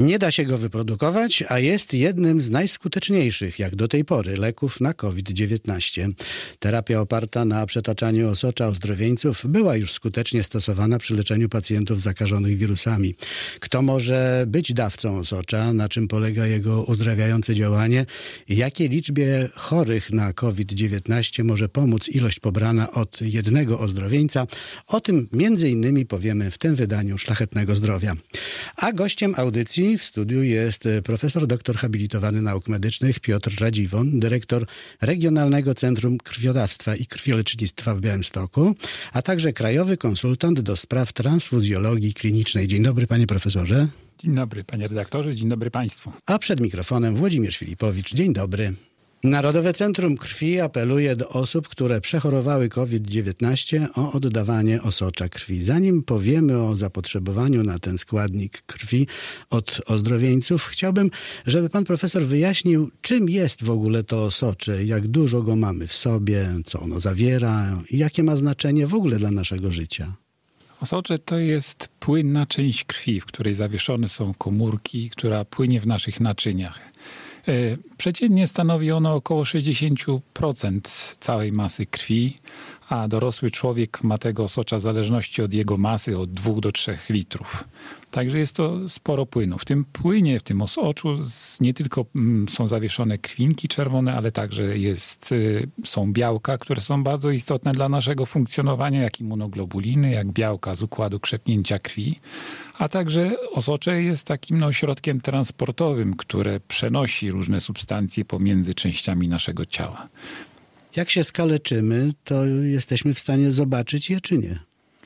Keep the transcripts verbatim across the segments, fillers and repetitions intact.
Nie da się go wyprodukować, a jest jednym z najskuteczniejszych, jak do tej pory, leków na kowid dziewiętnaście. Terapia oparta na przetaczaniu osocza ozdrowieńców była już skutecznie stosowana przy leczeniu pacjentów zakażonych wirusami. Kto może być dawcą osocza, na czym polega jego uzdrawiające działanie i jakiej liczbie chorych na kowid dziewiętnaście może pomóc ilość pobrana od jednego ozdrowieńca, o tym między innymi powiemy w tym wydaniu Szlachetnego Zdrowia. A gościem audycji w studiu jest profesor doktor habilitowany nauk medycznych Piotr Radziwon, dyrektor Regionalnego Centrum Krwiodawstwa i Krwiolecznictwa w Białymstoku, a także krajowy konsultant do spraw transfuzjologii klinicznej. Dzień dobry, panie profesorze. Dzień dobry, panie redaktorze, dzień dobry państwu. A przed mikrofonem Włodzimierz Filipowicz. Dzień dobry. Narodowe Centrum Krwi apeluje do osób, które przechorowały kowid dziewiętnaście o oddawanie osocza krwi. Zanim powiemy o zapotrzebowaniu na ten składnik krwi od ozdrowieńców, chciałbym, żeby pan profesor wyjaśnił, czym jest w ogóle to osocze, jak dużo go mamy w sobie, co ono zawiera i jakie ma znaczenie w ogóle dla naszego życia. Osocze to jest płynna część krwi, w której zawieszone są komórki, która płynie w naszych naczyniach. Przeciętnie stanowi ono około sześćdziesiąt procent całej masy krwi, a dorosły człowiek ma tego osocza w zależności od jego masy od dwóch do trzech litrów. Także jest to sporo płynu. W tym płynie, w tym osoczu nie tylko są zawieszone krwinki czerwone, ale także jest, są białka, które są bardzo istotne dla naszego funkcjonowania, jak immunoglobuliny, jak białka z układu krzepnięcia krwi. A także osocze jest takim no, środkiem transportowym, które przenosi różne substancje pomiędzy częściami naszego ciała. Jak się skaleczymy, to jesteśmy w stanie zobaczyć je, czy nie?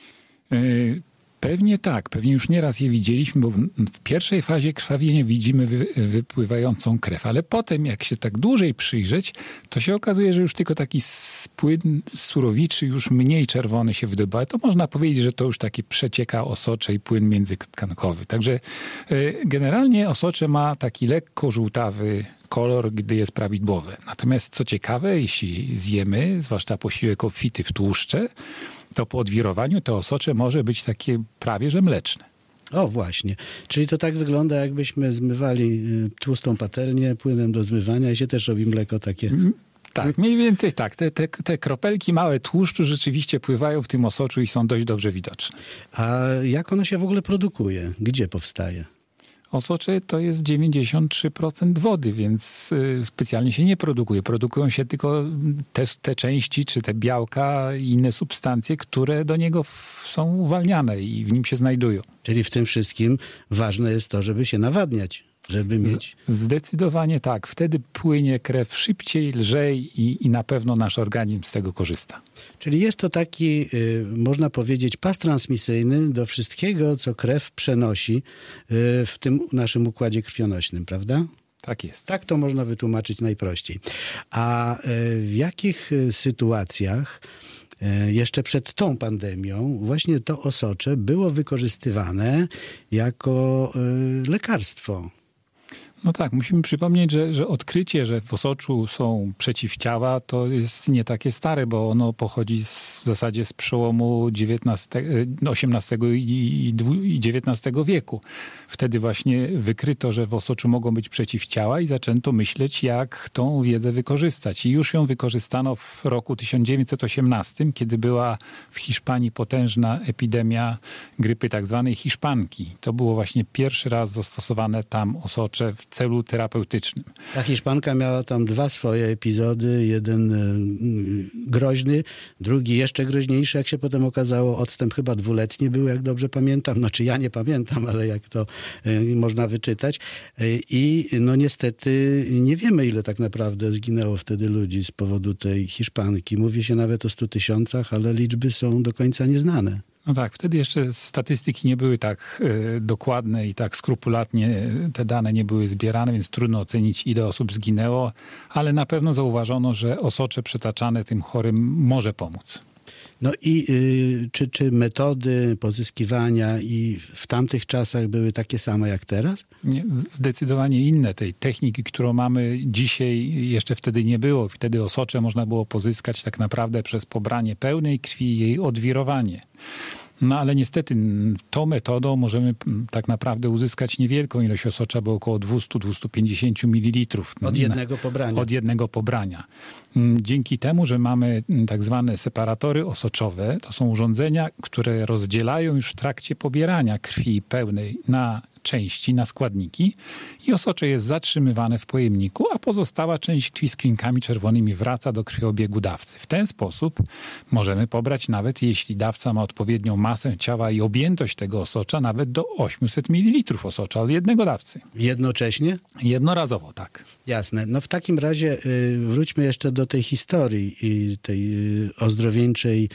Yy, pewnie tak. Pewnie już nieraz je widzieliśmy, bo w pierwszej fazie krwawienia widzimy wy, wypływającą krew, ale potem, jak się tak dłużej przyjrzeć, to się okazuje, że już tylko taki płyn surowiczy, już mniej czerwony się wydobywa. To można powiedzieć, że to już taki przecieka osocze i płyn międzykatkankowy. Także yy, generalnie osocze ma taki lekko żółtawy kolor, gdy jest prawidłowy. Natomiast co ciekawe, jeśli zjemy, zwłaszcza posiłek obfity w tłuszcze, to po odwirowaniu to osocze może być takie prawie że mleczne. O właśnie. Czyli to tak wygląda, jakbyśmy zmywali tłustą patelnię płynem do zmywania i się też robi mleko takie... Tak, mniej więcej tak. Te, te, te kropelki małe tłuszczu rzeczywiście pływają w tym osoczu i są dość dobrze widoczne. A jak ono się w ogóle produkuje? Gdzie powstaje? Osocze to jest dziewięćdziesiąt trzy procent wody, więc specjalnie się nie produkuje. Produkują się tylko te, te części, czy te białka i inne substancje, które do niego w, są uwalniane i w nim się znajdują. Czyli w tym wszystkim ważne jest to, żeby się nawadniać, żeby mieć... Zdecydowanie tak. Wtedy płynie krew szybciej, lżej i, i na pewno nasz organizm z tego korzysta. Czyli jest to taki, y, można powiedzieć, pas transmisyjny do wszystkiego, co krew przenosi y, w tym naszym układzie krwionośnym, prawda? Tak jest. Tak to można wytłumaczyć najprościej. A y, w jakich sytuacjach y, jeszcze przed tą pandemią właśnie to osocze było wykorzystywane jako y, lekarstwo? No tak, musimy przypomnieć, że, że odkrycie, że w osoczu są przeciwciała, to jest nie takie stare, bo ono pochodzi z, w zasadzie z przełomu osiemnastego i dziewiętnastego wieku. Wtedy właśnie wykryto, że w osoczu mogą być przeciwciała i zaczęto myśleć, jak tą wiedzę wykorzystać. I już ją wykorzystano w roku tysiąc dziewięćset osiemnastym, kiedy była w Hiszpanii potężna epidemia grypy tak zwanej hiszpanki. To było właśnie pierwszy raz zastosowane tam osocze w celu terapeutycznym. Ta Hiszpanka miała tam dwa swoje epizody, jeden y, groźny, drugi jeszcze groźniejszy, jak się potem okazało, odstęp chyba dwuletni był, jak dobrze pamiętam, znaczy ja nie pamiętam, ale jak to y, można wyczytać y, i no niestety nie wiemy, ile tak naprawdę zginęło wtedy ludzi z powodu tej Hiszpanki. Mówi się nawet o stu tysiącach, ale liczby są do końca nieznane. No tak, wtedy jeszcze statystyki nie były tak y, dokładne i tak skrupulatnie te dane nie były zbierane, więc trudno ocenić, ile osób zginęło, ale na pewno zauważono, że osocze przetaczane tym chorym może pomóc. No i y, czy, czy metody pozyskiwania i w tamtych czasach były takie same jak teraz? Nie, zdecydowanie inne. Tej techniki, którą mamy dzisiaj, jeszcze wtedy nie było. Wtedy osocze można było pozyskać tak naprawdę przez pobranie pełnej krwi i jej odwirowanie. No ale niestety tą metodą możemy tak naprawdę uzyskać niewielką ilość osocza, bo około dwieście do dwustu pięćdziesięciu mililitrów. Od jednego pobrania. Od jednego pobrania. Dzięki temu, że mamy tak zwane separatory osoczowe, to są urządzenia, które rozdzielają już w trakcie pobierania krwi pełnej na części, na składniki i osocze jest zatrzymywane w pojemniku, a pozostała część krwi z klinkami czerwonymi wraca do krwiobiegu dawcy. W ten sposób możemy pobrać, nawet jeśli dawca ma odpowiednią masę ciała i objętość tego osocza, nawet do osiemset mililitrów osocza od jednego dawcy. Jednocześnie? Jednorazowo, tak. Jasne. No w takim razie y, wróćmy jeszcze do tej historii i tej y, ozdrowieńczej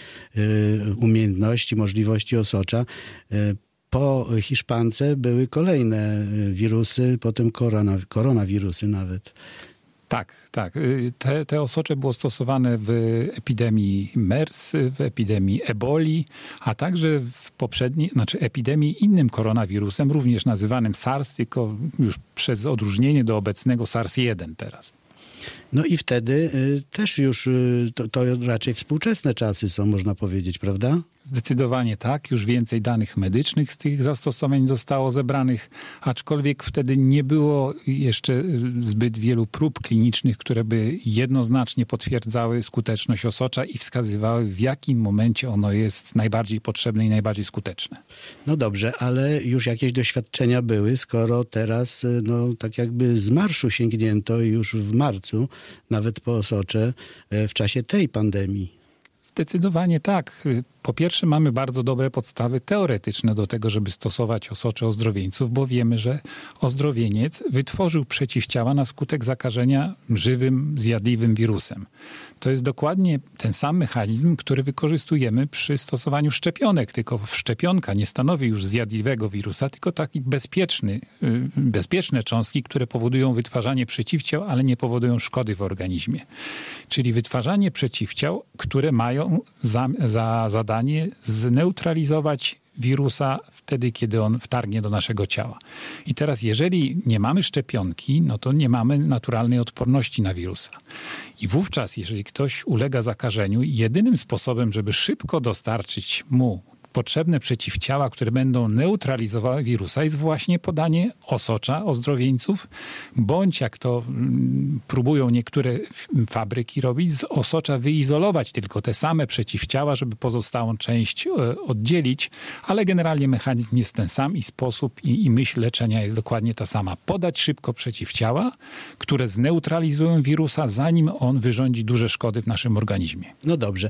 y, umiejętności, możliwości osocza. Y, Po hiszpance były kolejne wirusy, potem korona, koronawirusy nawet. Tak, tak. Te, te osocze było stosowane w epidemii MERS, w epidemii eboli, a także w poprzedniej, znaczy epidemii innym koronawirusem, również nazywanym SARS, tylko już przez odróżnienie do obecnego SARS jeden teraz. No i wtedy y, też już y, to, to raczej współczesne czasy są, można powiedzieć, prawda? Zdecydowanie tak. Już więcej danych medycznych z tych zastosowań zostało zebranych, aczkolwiek wtedy nie było jeszcze zbyt wielu prób klinicznych, które by jednoznacznie potwierdzały skuteczność osocza i wskazywały, w jakim momencie ono jest najbardziej potrzebne i najbardziej skuteczne. No dobrze, ale już jakieś doświadczenia były, skoro teraz no, tak jakby z marszu sięgnięto już w marcu, nawet po osocze, w czasie tej pandemii. Zdecydowanie tak. Po pierwsze, mamy bardzo dobre podstawy teoretyczne do tego, żeby stosować osocze ozdrowieńców, bo wiemy, że ozdrowieniec wytworzył przeciwciała na skutek zakażenia żywym, zjadliwym wirusem. To jest dokładnie ten sam mechanizm, który wykorzystujemy przy stosowaniu szczepionek, tylko szczepionka nie stanowi już zjadliwego wirusa, tylko taki bezpieczny, bezpieczne cząstki, które powodują wytwarzanie przeciwciał, ale nie powodują szkody w organizmie. Czyli wytwarzanie przeciwciał, które mają za, za zadanie zneutralizować wirusa wtedy, kiedy on wtargnie do naszego ciała. I teraz, jeżeli nie mamy szczepionki, no to nie mamy naturalnej odporności na wirusa. I wówczas, jeżeli ktoś ulega zakażeniu, jedynym sposobem, żeby szybko dostarczyć mu potrzebne przeciwciała, które będą neutralizowały wirusa, jest właśnie podanie osocza ozdrowieńców, bądź jak to mm, próbują niektóre fabryki robić, z osocza wyizolować tylko te same przeciwciała, żeby pozostałą część e, oddzielić, ale generalnie mechanizm jest ten sam i sposób i, i myśl leczenia jest dokładnie ta sama. Podać szybko przeciwciała, które zneutralizują wirusa, zanim on wyrządzi duże szkody w naszym organizmie. No dobrze,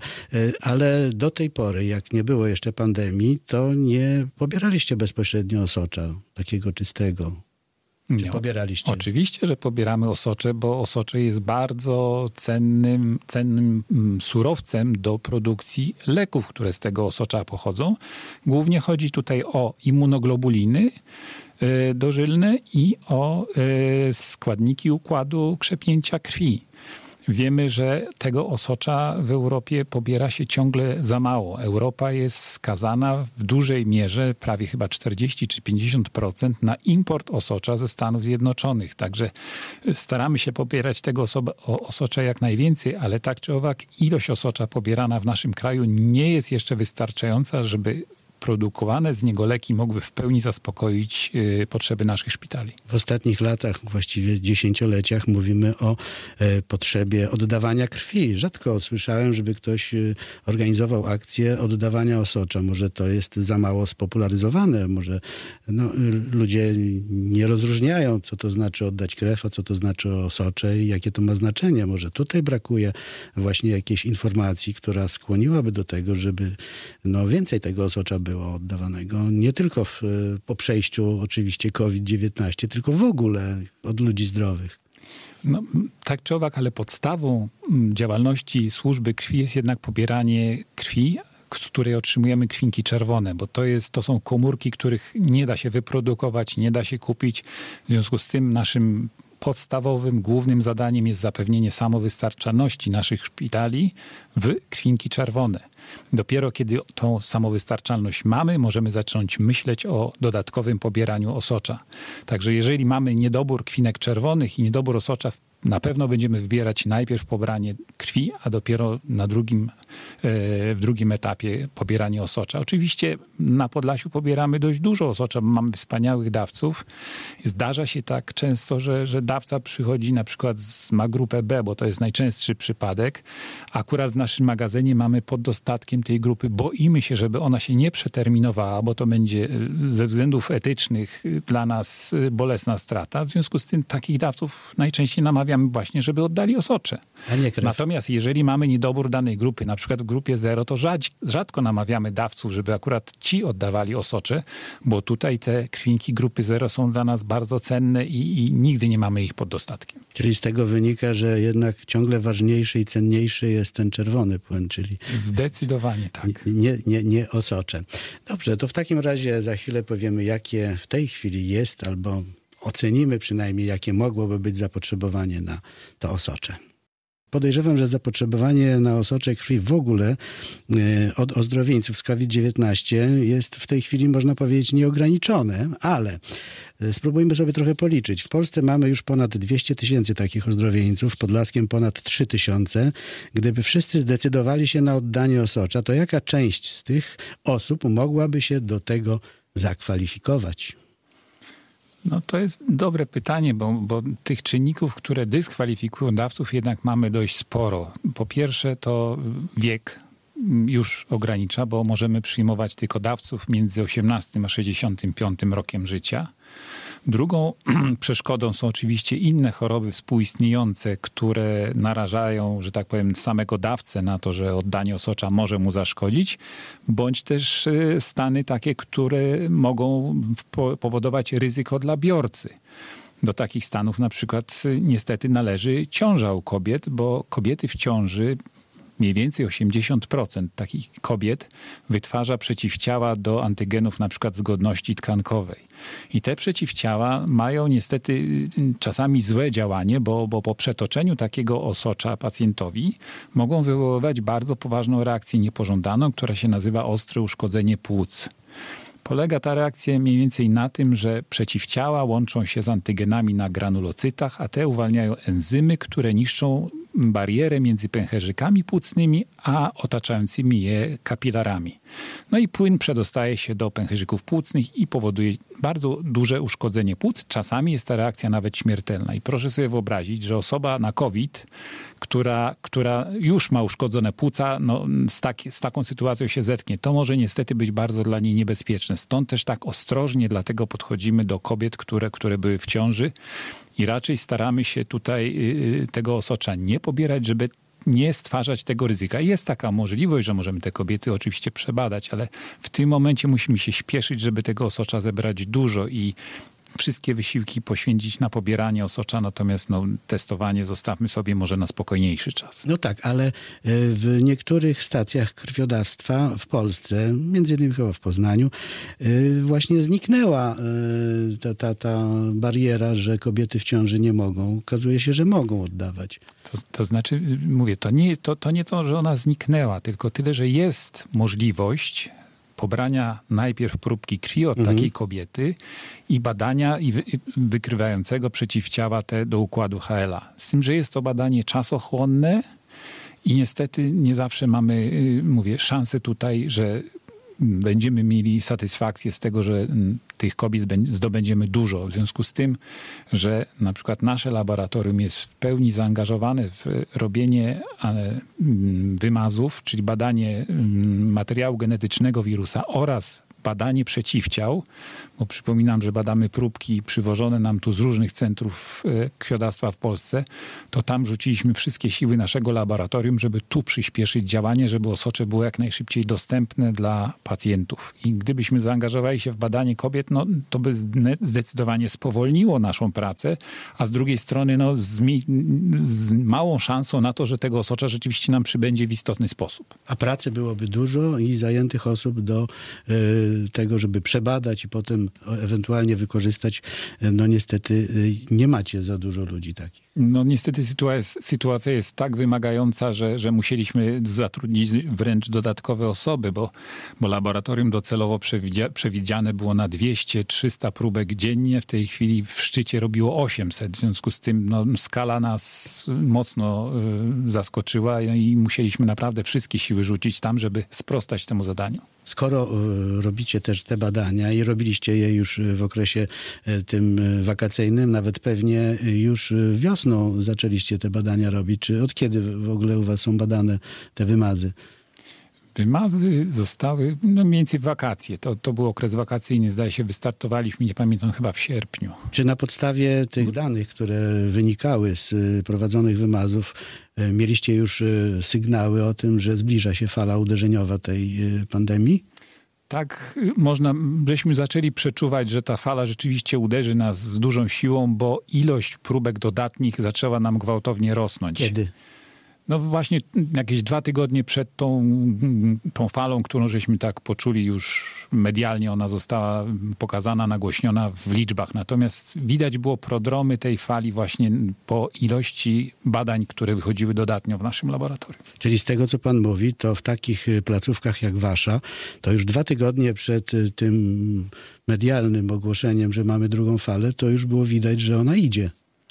ale do tej pory, jak nie było jeszcze pandemii, to nie pobieraliście bezpośrednio osocza, takiego czystego. Czy Nie, pobieraliście? Oczywiście, że pobieramy osocze, bo osocze jest bardzo cennym, cennym surowcem do produkcji leków, które z tego osocza pochodzą. Głównie chodzi tutaj o immunoglobuliny y, dożylne i o y, składniki układu krzepnięcia krwi. Wiemy, że tego osocza w Europie pobiera się ciągle za mało. Europa jest skazana w dużej mierze, prawie chyba czterdzieści czy pięćdziesiąt procent na import osocza ze Stanów Zjednoczonych. Także staramy się pobierać tego osoba, osocza jak najwięcej, ale tak czy owak ilość osocza pobierana w naszym kraju nie jest jeszcze wystarczająca, żeby produkowane z niego leki mogły w pełni zaspokoić y, potrzeby naszych szpitali. W ostatnich latach, właściwie dziesięcioleciach, mówimy o e, potrzebie oddawania krwi. Rzadko słyszałem, żeby ktoś e, organizował akcję oddawania osocza. Może to jest za mało spopularyzowane, może no, ludzie nie rozróżniają, co to znaczy oddać krew, a co to znaczy osocze i jakie to ma znaczenie. Może tutaj brakuje właśnie jakiejś informacji, która skłoniłaby do tego, żeby no, więcej tego osocza było było oddawanego. Nie tylko w, po przejściu oczywiście kowid dziewiętnaście, tylko w ogóle od ludzi zdrowych. No, tak czy owak, ale podstawą działalności służby krwi jest jednak pobieranie krwi, z której otrzymujemy krwinki czerwone, bo to, jest, to są komórki, których nie da się wyprodukować, nie da się kupić. W związku z tym naszym podstawowym, głównym zadaniem jest zapewnienie samowystarczalności naszych szpitali w krwinki czerwone. Dopiero kiedy tą samowystarczalność mamy, możemy zacząć myśleć o dodatkowym pobieraniu osocza. Także jeżeli mamy niedobór krwinek czerwonych i niedobór osocza w na pewno będziemy wybierać najpierw pobranie krwi, a dopiero na drugim, w drugim etapie pobieranie osocza. Oczywiście na Podlasiu pobieramy dość dużo osocza, mamy wspaniałych dawców. Zdarza się tak często, że, że dawca przychodzi na przykład z, ma grupę B, bo to jest najczęstszy przypadek. Akurat w naszym magazynie mamy pod dostatkiem tej grupy. Boimy się, żeby ona się nie przeterminowała, bo to będzie ze względów etycznych dla nas bolesna strata. W związku z tym takich dawców najczęściej namawiamy właśnie, żeby oddali osocze. A nie krew. Natomiast jeżeli mamy niedobór danej grupy, na przykład w grupie zero, to rzadko, rzadko namawiamy dawców, żeby akurat ci oddawali osocze, bo tutaj te krwinki grupy zero są dla nas bardzo cenne i, i nigdy nie mamy ich pod dostatkiem. Czyli z tego wynika, że jednak ciągle ważniejszy i cenniejszy jest ten czerwony płyn, czyli... Zdecydowanie tak. Nie, nie, nie osocze. Dobrze, to w takim razie za chwilę powiemy, jakie w tej chwili jest, albo ocenimy przynajmniej, jakie mogłoby być zapotrzebowanie na to osocze. Podejrzewam, że zapotrzebowanie na osocze krwi w ogóle y, od ozdrowieńców z COVID dziewiętnaście jest w tej chwili, można powiedzieć, nieograniczone, ale y, spróbujmy sobie trochę policzyć. W Polsce mamy już ponad dwieście tysięcy takich ozdrowieńców, w Podlaskiem ponad trzy tysiące. Gdyby wszyscy zdecydowali się na oddanie osocza, to jaka część z tych osób mogłaby się do tego zakwalifikować? No to jest dobre pytanie, bo, bo tych czynników, które dyskwalifikują dawców, jednak mamy dość sporo. Po pierwsze to wiek już ogranicza, bo możemy przyjmować tylko dawców między osiemnastym a sześćdziesiątym piątym rokiem życia. Drugą przeszkodą są oczywiście inne choroby współistniejące, które narażają, że tak powiem, samego dawcę na to, że oddanie osocza może mu zaszkodzić, bądź też stany takie, które mogą powodować ryzyko dla biorcy. Do takich stanów na przykład niestety należy ciąża u kobiet, bo kobiety w ciąży, mniej więcej osiemdziesiąt procent takich kobiet wytwarza przeciwciała do antygenów na przykład zgodności tkankowej. I te przeciwciała mają niestety czasami złe działanie, bo, bo po przetoczeniu takiego osocza pacjentowi mogą wywoływać bardzo poważną reakcję niepożądaną, która się nazywa ostre uszkodzenie płuc. Polega ta reakcja mniej więcej na tym, że przeciwciała łączą się z antygenami na granulocytach, a te uwalniają enzymy, które niszczą barierę między pęcherzykami płucnymi a otaczającymi je kapilarami. No i płyn przedostaje się do pęcherzyków płucnych i powoduje bardzo duże uszkodzenie płuc. Czasami jest ta reakcja nawet śmiertelna. I proszę sobie wyobrazić, że osoba na COVID, która, która już ma uszkodzone płuca, no, z, tak, z taką sytuacją się zetknie. To może niestety być bardzo dla niej niebezpieczne. Stąd też tak ostrożnie dlatego podchodzimy do kobiet, które, które były w ciąży i raczej staramy się tutaj y, tego osocza nie pobierać, żeby nie stwarzać tego ryzyka. Jest taka możliwość, że możemy te kobiety oczywiście przebadać, ale w tym momencie musimy się śpieszyć, żeby tego osocza zebrać dużo i wszystkie wysiłki poświęcić na pobieranie osocza, natomiast no, testowanie zostawmy sobie może na spokojniejszy czas. No tak, ale w niektórych stacjach krwiodawstwa w Polsce, między innymi chyba w Poznaniu, właśnie zniknęła ta, ta, ta bariera, że kobiety w ciąży nie mogą. Okazuje się, że mogą oddawać. To, to znaczy, mówię, to nie, to, to nie to, że ona zniknęła, tylko tyle, że jest możliwość pobrania najpierw próbki krwi od mhm. takiej kobiety i badania i wy, wykrywającego przeciwciała te do układu H L A. Z tym, że jest to badanie czasochłonne i niestety nie zawsze mamy, mówię, szansę tutaj, że będziemy mieli satysfakcję z tego, że tych kobiet zdobędziemy dużo. W związku z tym, że na przykład nasze laboratorium jest w pełni zaangażowane w robienie wymazów, czyli badanie materiału genetycznego wirusa oraz badanie przeciwciał, bo przypominam, że badamy próbki przywożone nam tu z różnych centrów krwiodawstwa w Polsce, to tam rzuciliśmy wszystkie siły naszego laboratorium, żeby tu przyspieszyć działanie, żeby osocze było jak najszybciej dostępne dla pacjentów. I gdybyśmy zaangażowali się w badanie kobiet, no to by zdecydowanie spowolniło naszą pracę, a z drugiej strony no, z, mi, z małą szansą na to, że tego osocza rzeczywiście nam przybędzie w istotny sposób. A pracy byłoby dużo i zajętych osób do y, tego, żeby przebadać i potem ewentualnie wykorzystać, no niestety nie macie za dużo ludzi takich. No niestety sytuacja, sytuacja jest tak wymagająca, że, że musieliśmy zatrudnić wręcz dodatkowe osoby, bo, bo laboratorium docelowo przewidzia, przewidziane było na dwieście trzysta próbek dziennie. W tej chwili w szczycie robiło osiemset. W związku z tym no, skala nas mocno y, zaskoczyła i musieliśmy naprawdę wszystkie siły rzucić tam, żeby sprostać temu zadaniu. Skoro robicie też te badania i robiliście je już w okresie tym wakacyjnym, nawet pewnie już wiosną zaczęliście te badania robić. Czy od kiedy w ogóle u was są badane te wymazy? Wymazy zostały no mniej więcej w wakacje. To, to był okres wakacyjny. Zdaje się, wystartowaliśmy, nie pamiętam, chyba w sierpniu. Czy na podstawie tych danych, które wynikały z prowadzonych wymazów, mieliście już sygnały o tym, że zbliża się fala uderzeniowa tej pandemii? Tak, można, żeśmy zaczęli przeczuwać, że ta fala rzeczywiście uderzy nas z dużą siłą, bo ilość próbek dodatnich zaczęła nam gwałtownie rosnąć. Kiedy? No właśnie jakieś dwa tygodnie przed tą, tą falą, którą żeśmy tak poczuli już medialnie, ona została pokazana, nagłośniona w liczbach. Natomiast widać było prodromy tej fali właśnie po ilości badań, które wychodziły dodatnio w naszym laboratorium. Czyli z tego, co pan mówi, to w takich placówkach jak wasza, to już dwa tygodnie przed tym medialnym ogłoszeniem, że mamy drugą falę, to już było widać, że ona idzie.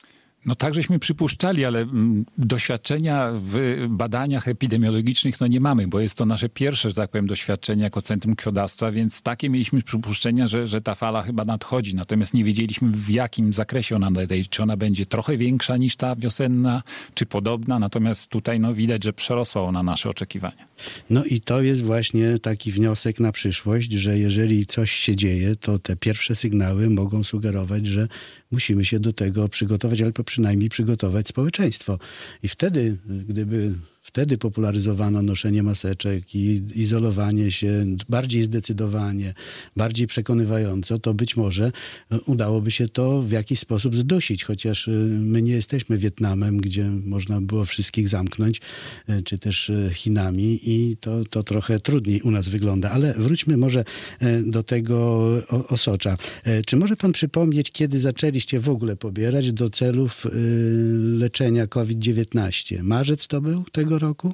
No tak żeśmy przypuszczali, ale mm, doświadczenia w badaniach epidemiologicznych no nie mamy, bo jest to nasze pierwsze, że tak powiem, doświadczenie jako Centrum Krwiodawstwa, więc takie mieliśmy przypuszczenia, że, że ta fala chyba nadchodzi. Natomiast nie wiedzieliśmy, w jakim zakresie ona nadejdzie. Czy ona będzie trochę większa niż ta wiosenna, czy podobna. Natomiast tutaj no, widać, że przerosła ona nasze oczekiwania. No i to jest właśnie taki wniosek na przyszłość, że jeżeli coś się dzieje, to te pierwsze sygnały mogą sugerować, że musimy się do tego przygotować, albo przynajmniej przygotować społeczeństwo. I wtedy, gdyby wtedy popularyzowano noszenie maseczek i izolowanie się bardziej zdecydowanie, bardziej przekonywająco, to być może udałoby się to w jakiś sposób zdusić, chociaż my nie jesteśmy Wietnamem, gdzie można było wszystkich zamknąć, czy też Chinami i to, to trochę trudniej u nas wygląda. Ale wróćmy może do tego osocza. Czy może pan przypomnieć, kiedy zaczęliście w ogóle pobierać do celów leczenia kowid dziewiętnaście? Marzec to był tego roku?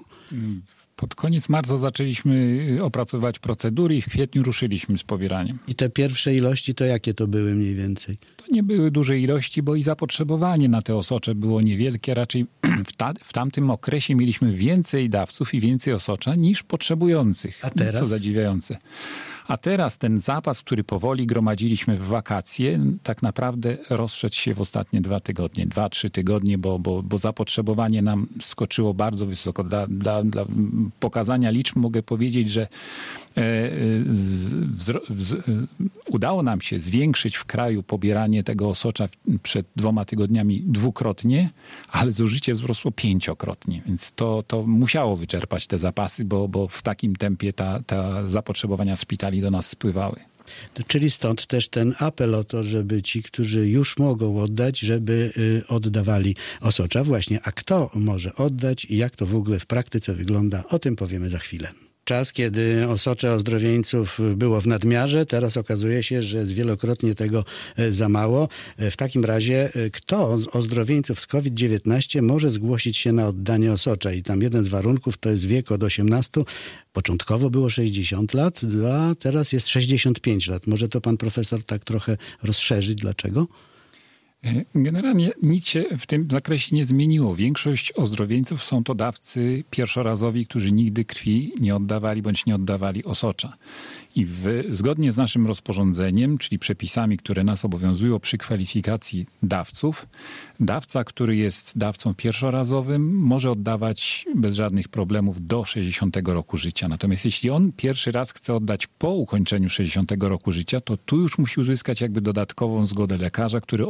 Pod koniec marca zaczęliśmy opracowywać procedury i w kwietniu ruszyliśmy z pobieraniem. I te pierwsze ilości to jakie to były mniej więcej? To nie były duże ilości, bo i zapotrzebowanie na te osocze było niewielkie. Raczej w, ta, w tamtym okresie mieliśmy więcej dawców i więcej osocza niż potrzebujących. A teraz? Co zadziwiające. A teraz ten zapas, który powoli gromadziliśmy w wakacje, tak naprawdę rozszedł się w ostatnie dwa tygodnie, dwa, trzy tygodnie, bo, bo, bo zapotrzebowanie nam skoczyło bardzo wysoko. Dla, dla, dla pokazania liczb mogę powiedzieć, że z, wzro, z, udało nam się zwiększyć w kraju pobieranie tego osocza przed dwoma tygodniami dwukrotnie, ale zużycie wzrosło pięciokrotnie, więc to, to musiało wyczerpać te zapasy, bo, bo w takim tempie ta, ta zapotrzebowania szpitali do nas spływały. To, czyli stąd też ten apel o to, żeby ci, którzy już mogą oddać, żeby y, oddawali osocza. Właśnie, a kto może oddać i jak to w ogóle w praktyce wygląda, o tym powiemy za chwilę. Czas, kiedy osocze ozdrowieńców było w nadmiarze, teraz okazuje się, że jest wielokrotnie tego za mało. W takim razie kto z ozdrowieńców z kowid dziewiętnaście może zgłosić się na oddanie osocza? I tam jeden z warunków to jest wiek od osiemnastu. Początkowo było sześćdziesiąt lat, a teraz jest sześćdziesiąt pięć lat. Może to pan profesor tak trochę rozszerzyć? Dlaczego? Generalnie nic się w tym zakresie nie zmieniło. Większość ozdrowieńców są to dawcy pierwszorazowi, którzy nigdy krwi nie oddawali bądź nie oddawali osocza. I w, zgodnie z naszym rozporządzeniem, czyli przepisami, które nas obowiązują przy kwalifikacji dawców, dawca, który jest dawcą pierwszorazowym, może oddawać bez żadnych problemów do sześćdziesiątego roku życia. Natomiast jeśli on pierwszy raz chce oddać po ukończeniu sześćdziesiątego roku życia, to tu już musi uzyskać jakby dodatkową zgodę lekarza, który oceni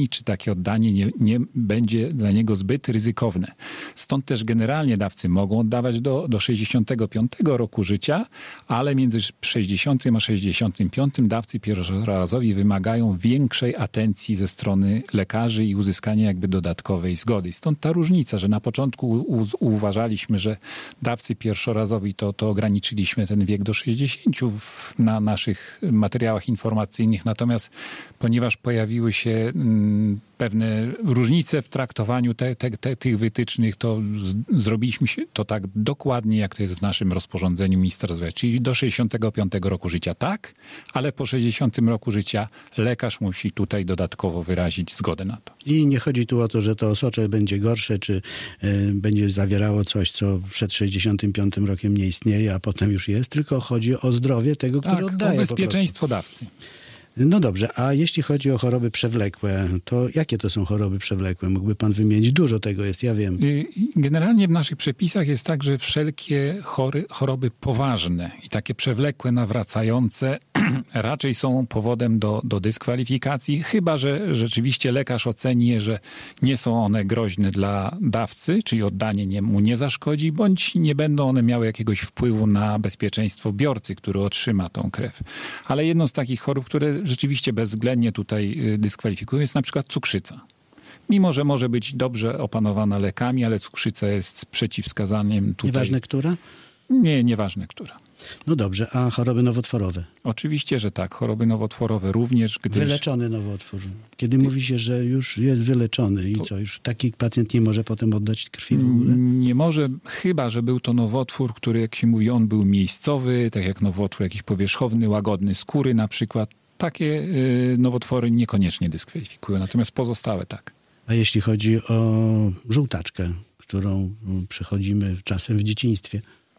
oceni, czy takie oddanie nie, nie będzie dla niego zbyt ryzykowne. Stąd też generalnie dawcy mogą oddawać do, do sześćdziesiątego piątego roku życia, ale między sześćdziesiątym a sześćdziesiątym piątym dawcy pierwszorazowi wymagają większej atencji ze strony lekarzy i uzyskania jakby dodatkowej zgody. Stąd ta różnica, że na początku u, uważaliśmy, że dawcy pierwszorazowi to, to ograniczyliśmy ten wiek do sześćdziesięciu w, na naszych materiałach informacyjnych, natomiast ponieważ pojawiły się mm, pewne różnice w traktowaniu te, te, te, tych wytycznych, to z, zrobiliśmy to tak dokładnie, jak to jest w naszym rozporządzeniu ministra zdrowia, czyli do sześćdziesiątego piątego roku życia tak, ale po sześćdziesiątym roku życia lekarz musi tutaj dodatkowo wyrazić zgodę na to. I nie chodzi tu o to, że to osocze będzie gorsze, czy y, będzie zawierało coś, co przed sześćdziesiątym piątym rokiem nie istnieje, a potem już jest, tylko chodzi o zdrowie tego, który tak, oddaje. O bezpieczeństwo dawcy. No dobrze, a jeśli chodzi o choroby przewlekłe, to jakie to są choroby przewlekłe? Mógłby pan wymienić? Dużo tego jest, ja wiem. Generalnie w naszych przepisach jest tak, że wszelkie chory, choroby poważne i takie przewlekłe, nawracające raczej są powodem do, do dyskwalifikacji, chyba że rzeczywiście lekarz oceni je, że nie są one groźne dla dawcy, czyli oddanie nie, mu nie zaszkodzi, bądź nie będą one miały jakiegoś wpływu na bezpieczeństwo biorcy, który otrzyma tą krew. Ale jedną z takich chorób, które rzeczywiście bezwzględnie tutaj dyskwalifikują, jest na przykład cukrzyca. Mimo że może być dobrze opanowana lekami, ale cukrzyca jest przeciwwskazaniem tutaj. Nieważne która? Nie, nieważne która. No dobrze, a choroby nowotworowe? Oczywiście, że tak. Choroby nowotworowe również. Gdyż... Wyleczony nowotwór. Kiedy Ty... mówi się, że już jest wyleczony i to... co, już taki pacjent nie może potem oddać krwi w ogóle? Nie może, chyba że był to nowotwór, który, jak się mówi, on był miejscowy, tak jak nowotwór jakiś powierzchowny, łagodny skóry na przykład. Takie y, nowotwory niekoniecznie dyskwalifikują, natomiast pozostałe tak. A jeśli chodzi o żółtaczkę, którą przechodzimy czasem w dzieciństwie?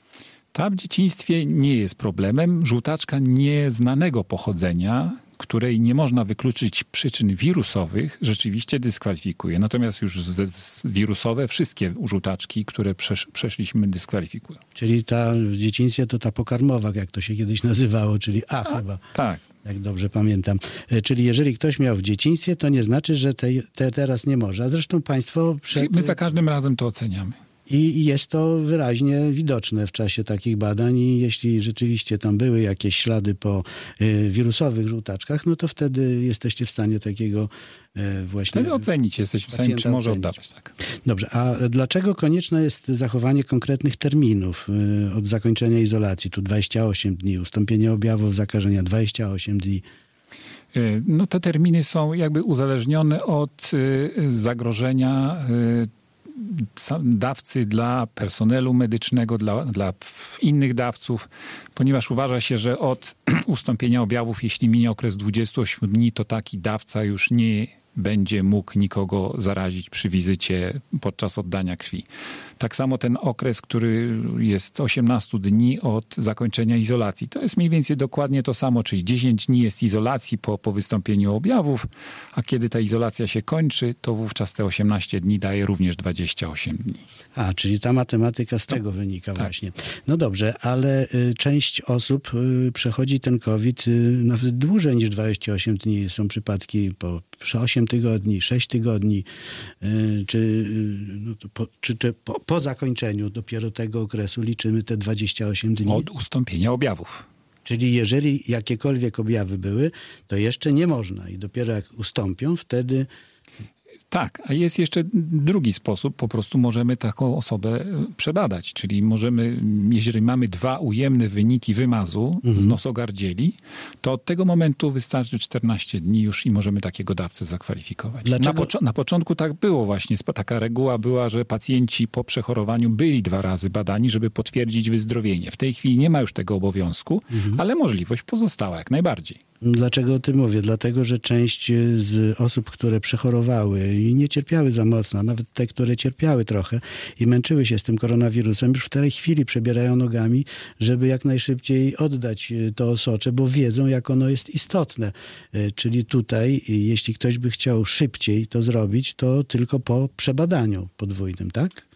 Ta w dzieciństwie nie jest problemem. Żółtaczka nieznanego pochodzenia, której nie można wykluczyć przyczyn wirusowych, rzeczywiście dyskwalifikuje. Natomiast już z, z wirusowe wszystkie żółtaczki, które przesz, przeszliśmy, dyskwalifikują. Czyli ta w dzieciństwie to ta pokarmowa, jak to się kiedyś nazywało, czyli A tak, chyba. Tak. Jak dobrze pamiętam. Czyli jeżeli ktoś miał w dzieciństwie, to nie znaczy, że te, te teraz nie może. A zresztą państwo... Przed... My za każdym razem to oceniamy. I jest to wyraźnie widoczne w czasie takich badań i jeśli rzeczywiście tam były jakieś ślady po y, wirusowych żółtaczkach, no to wtedy jesteście w stanie takiego y, właśnie... Wtedy ocenić jesteśmy w stanie, czy może ocenić. Oddawać. Tak. Dobrze, a dlaczego konieczne jest zachowanie konkretnych terminów y, od zakończenia izolacji? Tu dwadzieścia osiem dni, ustąpienie objawów zakażenia dwadzieścia osiem dni. No te terminy są jakby uzależnione od y, zagrożenia y, dawcy dla personelu medycznego, dla, dla innych dawców, ponieważ uważa się, że od ustąpienia objawów, jeśli minie okres dwudziestu ośmiu dni, to taki dawca już nie będzie mógł nikogo zarazić przy wizycie podczas oddania krwi. Tak samo ten okres, który jest osiemnaście dni od zakończenia izolacji. To jest mniej więcej dokładnie to samo, czyli dziesięć dni jest izolacji po, po wystąpieniu objawów, a kiedy ta izolacja się kończy, to wówczas te osiemnaście dni daje również dwadzieścia osiem dni. A, czyli ta matematyka z tego no, wynika tak. właśnie. No dobrze, ale y, część osób y, przechodzi ten COVID y, nawet dłużej niż dwadzieścia osiem dni. Są przypadki po osiem tygodni, sześć tygodni, y, czy, y, no to po, czy, czy po, po zakończeniu dopiero tego okresu liczymy te dwadzieścia osiem dni. Od ustąpienia objawów. Czyli jeżeli jakiekolwiek objawy były, to jeszcze nie można i dopiero jak ustąpią, wtedy... Tak, a jest jeszcze drugi sposób, po prostu możemy taką osobę przebadać, czyli możemy, jeżeli mamy dwa ujemne wyniki wymazu mhm. z nosogardzieli, to od tego momentu wystarczy czternaście dni już i możemy takiego dawcę zakwalifikować. Na, pocz- na początku tak było właśnie, taka reguła była, że pacjenci po przechorowaniu byli dwa razy badani, żeby potwierdzić wyzdrowienie. W tej chwili nie ma już tego obowiązku, mhm. ale możliwość pozostała jak najbardziej. Dlaczego o tym mówię? Dlatego, że część z osób, które przechorowały i nie cierpiały za mocno, nawet te, które cierpiały trochę i męczyły się z tym koronawirusem, już w tej chwili przebierają nogami, żeby jak najszybciej oddać to osocze, bo wiedzą, jak ono jest istotne. Czyli tutaj, jeśli ktoś by chciał szybciej to zrobić, to tylko po przebadaniu podwójnym, tak?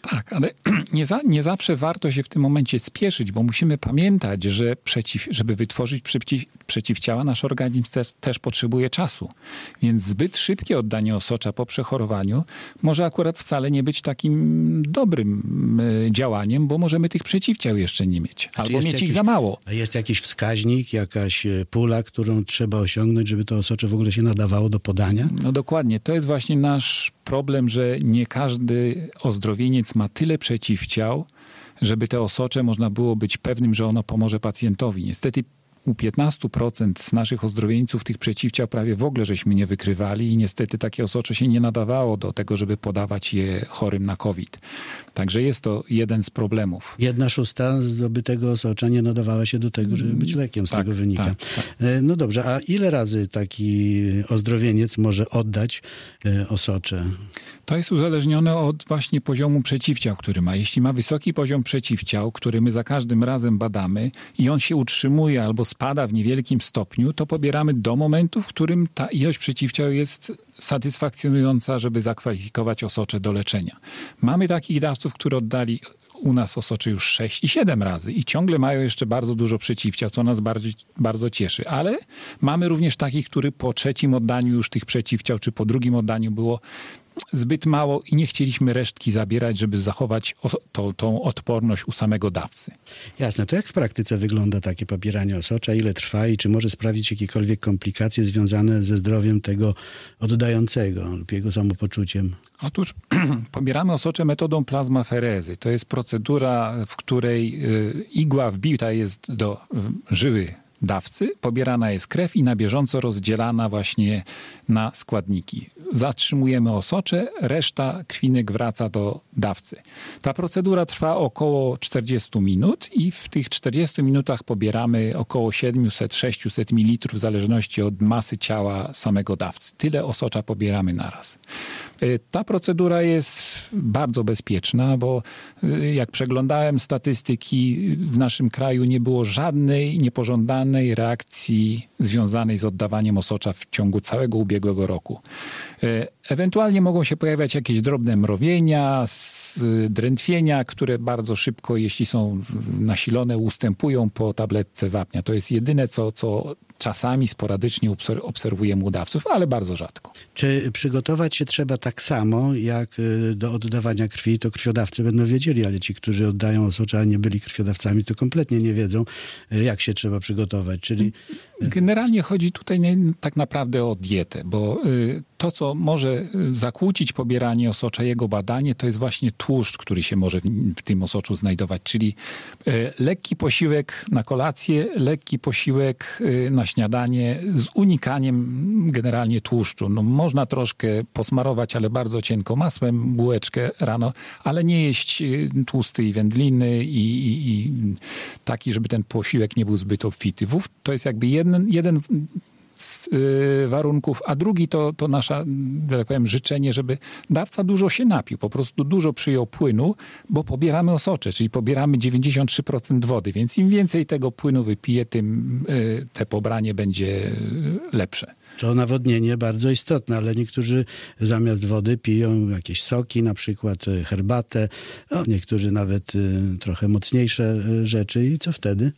Tak, ale nie, za, nie zawsze warto się w tym momencie spieszyć, bo musimy pamiętać, że przeciw, żeby wytworzyć przeciw, przeciwciała, nasz organizm też, też potrzebuje czasu. Więc zbyt szybkie oddanie osocza po przechorowaniu może akurat wcale nie być takim dobrym y, działaniem, bo możemy tych przeciwciał jeszcze nie mieć. Albo mieć jakiś, ich za mało. A jest jakiś wskaźnik, jakaś pula, którą trzeba osiągnąć, żeby to osocze w ogóle się nadawało do podania? No dokładnie. To jest właśnie nasz problem, że nie każdy ozdrowieniec ma tyle przeciwciał, żeby te osocze można było być pewnym, że ono pomoże pacjentowi. Niestety u piętnaście procent z naszych ozdrowieńców tych przeciwciał prawie w ogóle żeśmy nie wykrywali i niestety takie osocze się nie nadawało do tego, żeby podawać je chorym na COVID. Także jest to jeden z problemów. Jedna szósta zdobytego osocza nie nadawała się do tego, żeby być lekiem, z tak, tego wynika. Tak, tak. No dobrze, a ile razy taki ozdrowieniec może oddać osocze? To jest uzależnione od właśnie poziomu przeciwciał, który ma. Jeśli ma wysoki poziom przeciwciał, który my za każdym razem badamy i on się utrzymuje albo spada w niewielkim stopniu, to pobieramy do momentu, w którym ta ilość przeciwciał jest satysfakcjonująca, żeby zakwalifikować osocze do leczenia. Mamy takich dawców, którzy oddali u nas osocze już sześć i siedem razy i ciągle mają jeszcze bardzo dużo przeciwciał, co nas bardzo, bardzo cieszy. Ale mamy również takich, którzy po trzecim oddaniu już tych przeciwciał, czy po drugim oddaniu było zbyt mało i nie chcieliśmy resztki zabierać, żeby zachować o, to, tą odporność u samego dawcy. Jasne. To jak w praktyce wygląda takie pobieranie osocza? Ile trwa i czy może sprawić jakiekolwiek komplikacje związane ze zdrowiem tego oddającego lub jego samopoczuciem? Otóż pobieramy osocze metodą plazmaferezy. To jest procedura, w której y, igła wbita jest do y, żyły dawcy, pobierana jest krew i na bieżąco rozdzielana właśnie na składniki. Zatrzymujemy osocze, reszta krwinek wraca do dawcy. Ta procedura trwa około czterdzieści minut i w tych czterdziestu minutach pobieramy około siedemset do sześciuset mililitrów w zależności od masy ciała samego dawcy. Tyle osocza pobieramy naraz. Ta procedura jest bardzo bezpieczna, bo jak przeglądałem statystyki, w naszym kraju nie było żadnej niepożądanej reakcji związanej z oddawaniem osocza w ciągu całego ubiegłego roku. Ewentualnie mogą się pojawiać jakieś drobne mrowienia, drętwienia, które bardzo szybko, jeśli są nasilone, ustępują po tabletce wapnia. To jest jedyne, co, co czasami sporadycznie obserwujemy u dawców, ale bardzo rzadko. Czy przygotować się trzeba tak samo, jak do oddawania krwi, to krwiodawcy będą wiedzieli, ale ci, którzy oddają osocza, a nie byli krwiodawcami, to kompletnie nie wiedzą, jak się trzeba przygotować. Czyli generalnie chodzi tutaj tak naprawdę o dietę, bo to, co może zakłócić pobieranie osocza, jego badanie, to jest właśnie tłuszcz, który się może w tym osoczu znajdować, czyli lekki posiłek na kolację, lekki posiłek na śniadanie z unikaniem generalnie tłuszczu. No, można troszkę posmarować, ale bardzo cienko masłem, bułeczkę rano, ale nie jeść tłusty i wędliny i, i, i taki, żeby ten posiłek nie był zbyt obfity. Wów to jest jakby jeden, jeden z y, warunków, a drugi to, to nasza, że tak powiem, życzenie, żeby dawca dużo się napił, po prostu dużo przyjął płynu, bo pobieramy osocze, czyli pobieramy dziewięćdziesiąt trzy procent wody, więc im więcej tego płynu wypije, tym y, te pobranie będzie lepsze. To nawodnienie bardzo istotne, ale niektórzy zamiast wody piją jakieś soki, na przykład herbatę, no, niektórzy nawet y, trochę mocniejsze rzeczy i co wtedy?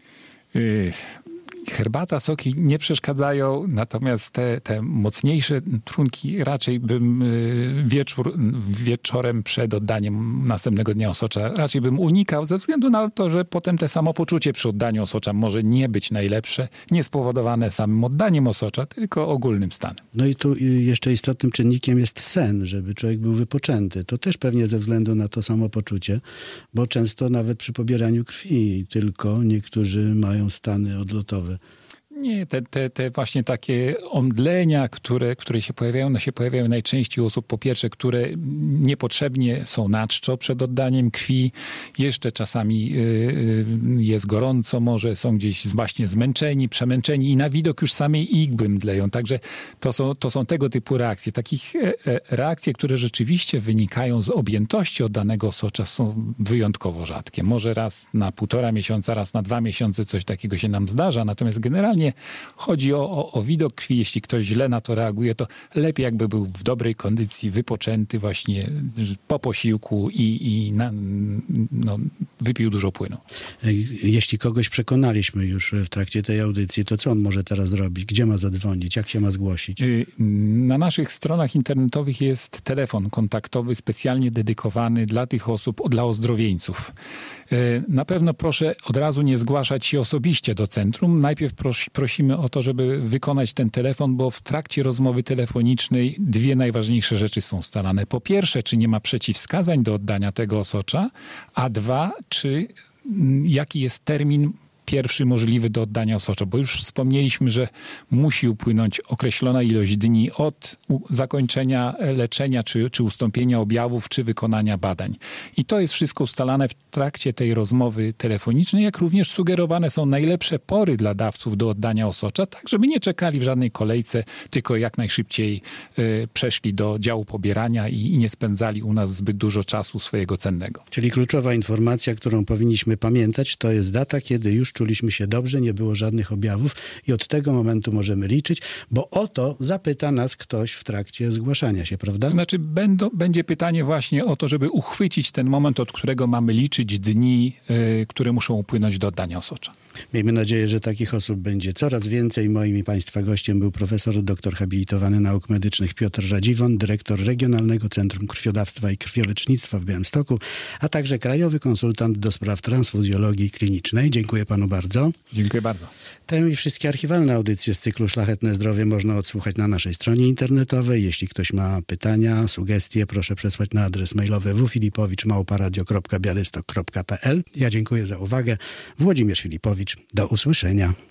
Y Herbata, soki nie przeszkadzają, natomiast te, te mocniejsze trunki raczej bym wieczór, wieczorem przed oddaniem następnego dnia osocza raczej bym unikał, ze względu na to, że potem te samopoczucie przy oddaniu osocza może nie być najlepsze, nie spowodowane samym oddaniem osocza, tylko ogólnym stanem. No i tu jeszcze istotnym czynnikiem jest sen, żeby człowiek był wypoczęty. To też pewnie ze względu na to samopoczucie, bo często nawet przy pobieraniu krwi tylko niektórzy mają stany odlotowe. Nie, te, te, te właśnie takie omdlenia, które, które się pojawiają, one się pojawiają najczęściej u osób, po pierwsze, które niepotrzebnie są na czczo przed oddaniem krwi, jeszcze czasami y, jest gorąco, może są gdzieś właśnie zmęczeni, przemęczeni i na widok już samej igły mdleją. Także to są, to są tego typu reakcje. Takich reakcje, które rzeczywiście wynikają z objętości oddanego osocza, są wyjątkowo rzadkie. Może raz na półtora miesiąca, raz na dwa miesiące coś takiego się nam zdarza, natomiast generalnie Generalnie chodzi o, o, o widok krwi. Jeśli ktoś źle na to reaguje, to lepiej jakby był w dobrej kondycji, wypoczęty właśnie po posiłku i, i na, no, wypił dużo płynu. Jeśli kogoś przekonaliśmy już w trakcie tej audycji, to co on może teraz zrobić? Gdzie ma zadzwonić? Jak się ma zgłosić? Na naszych stronach internetowych jest telefon kontaktowy specjalnie dedykowany dla tych osób, dla ozdrowieńców. Na pewno proszę od razu nie zgłaszać się osobiście do centrum. Najpierw pros- prosimy o to, żeby wykonać ten telefon, bo w trakcie rozmowy telefonicznej dwie najważniejsze rzeczy są ustalane. Po pierwsze, czy nie ma przeciwwskazań do oddania tego osocza, a dwa, czy jaki jest termin pierwszy możliwy do oddania osocza, bo już wspomnieliśmy, że musi upłynąć określona ilość dni od zakończenia leczenia, czy, czy ustąpienia objawów, czy wykonania badań. I to jest wszystko ustalane w trakcie tej rozmowy telefonicznej, jak również sugerowane są najlepsze pory dla dawców do oddania osocza, tak żeby nie czekali w żadnej kolejce, tylko jak najszybciej y, przeszli do działu pobierania i, i nie spędzali u nas zbyt dużo czasu swojego cennego. Czyli kluczowa informacja, którą powinniśmy pamiętać, to jest data, kiedy już czuliśmy się dobrze, nie było żadnych objawów i od tego momentu możemy liczyć, bo o to zapyta nas ktoś w trakcie zgłaszania się, prawda? To znaczy będą, będzie pytanie właśnie o to, żeby uchwycić ten moment, od którego mamy liczyć dni, yy, które muszą upłynąć do oddania osocza. Miejmy nadzieję, że takich osób będzie coraz więcej. Moim i Państwa gościem był profesor doktor habilitowany nauk medycznych Piotr Radziwon, dyrektor Regionalnego Centrum Krwiodawstwa i Krwiolecznictwa w Białymstoku, a także krajowy konsultant do spraw transfuzjologii klinicznej. Dziękuję panu bardzo. Dziękuję bardzo. Tę i wszystkie archiwalne audycje z cyklu Szlachetne Zdrowie można odsłuchać na naszej stronie internetowej. Jeśli ktoś ma pytania, sugestie, proszę przesłać na adres mailowy w filipowicz małpa radio kropka białystok kropka p l. Ja dziękuję za uwagę. Włodzimierz Filipowicz. Do usłyszenia.